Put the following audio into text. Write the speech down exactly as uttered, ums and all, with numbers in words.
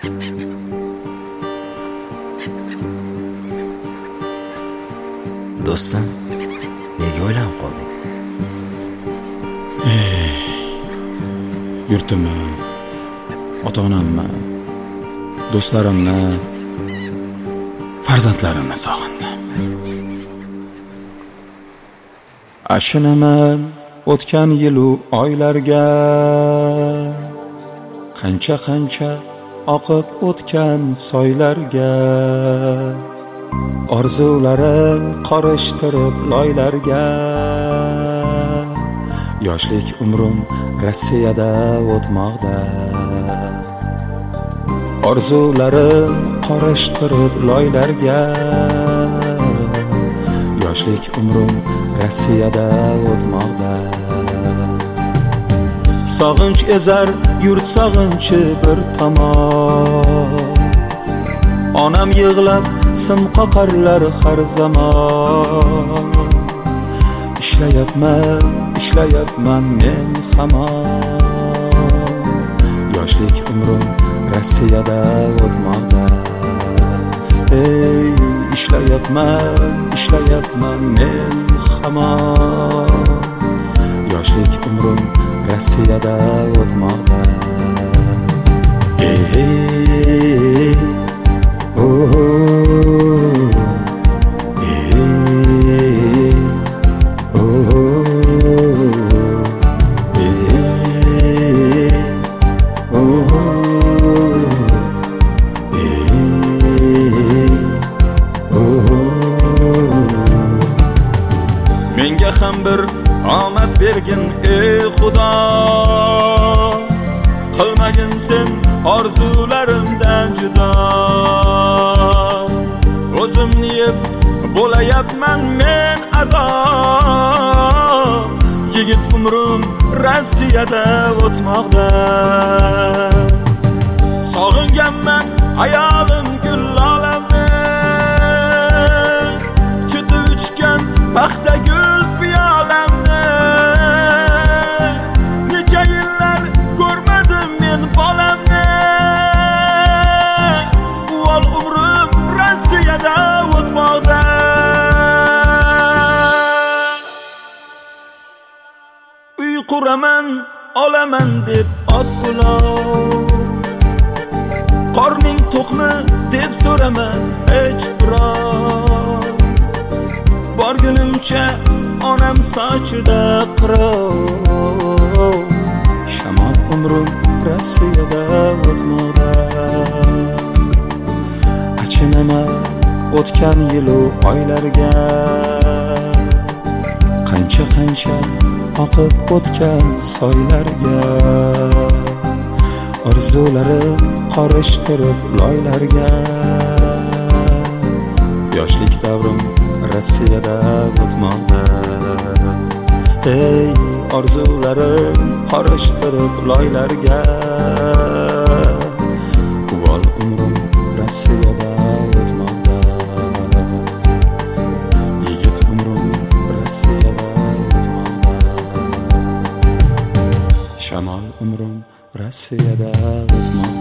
Do'stim, nega o'ylab qolding? Ey, yurtimni, ota-onamni, do'stlarimni, farzandlarimni sog'indim. Ashinaman o'tgan yilu oylarga, qancha-qancha oqib o'tgan soylarga, orzularim qorishtirib loylarga. Yoshlik umrim Rossiyada o'tmoqda, orzularim qorishtirib loylarga. Yoshlik umrim Rossiyada o'tmoqda. Sog'inch ezar yurt sog'inchi bir tomon, onam yig'lab sim qoqarlar har zamon. Ishlayapman, ishlayapman men hamon. Yoshlik umrim Rossiyada o'tmoqda. Ey, ishlayapman, ishlayapman men hamon. Yoshlik umrim Rossiyada o'tmoqda. Ey, ey, oh, ey, oh, ey, oh, ey, oh. Menga ham bir omad bergin ey Xudo, qilmagin sen orzularimdan judo. O'zimni yeb bo'layapman men ado. Yigit umrim Rossiyada o'tmoqda. Sog'inganman ayolim gullolamni, chutib ichgan paxta gul piyolamni. Necha yillar ko'rmadim men bolamni. Uvol umrim Rossiyada o'tmoqda. Uy quraman, olaman deb ot ulov, qorning to'qmi deb so'ramas hech birov. Borgunimcha onam sochida qirov. Shamol umrim Rossiyada o'tmoqda. Achinaman o'tgan yilu oylarga, qancha-qancha oqib o'tgan soylarga, orzularim qorishtirib loylarga. Yoshlik davrim Rossiyada o'tmoqda. Ey, orzularim qorishtirib loylarga. Uvol umrim Rossiyada o'tmoqda. Yigit umrim Rossiyada o'tmoqda. Shamol umrim Rossiyada o'tmoqda.